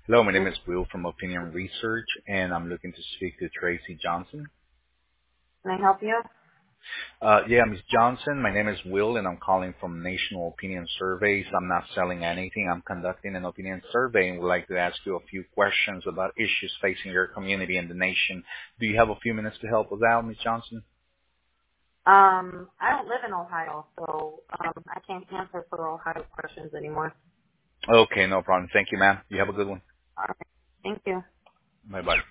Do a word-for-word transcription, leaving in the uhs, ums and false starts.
Hello, my name is Will from Opinion Research, and I'm looking to speak to Tracy Johnson. Can I help you? Uh, yeah, Miz Johnson, my name is Will, and I'm calling from National Opinion Surveys. I'm not selling anything. I'm conducting an opinion survey and would like to ask you a few questions about issues facing your community and the nation. Do you have a few minutes to help us out, Miz Johnson? Um, I don't live in Ohio, so um, I can't answer for Ohio questions anymore. Okay, no problem. Thank you, ma'am. You have a good one. All right. Thank you. Bye-bye.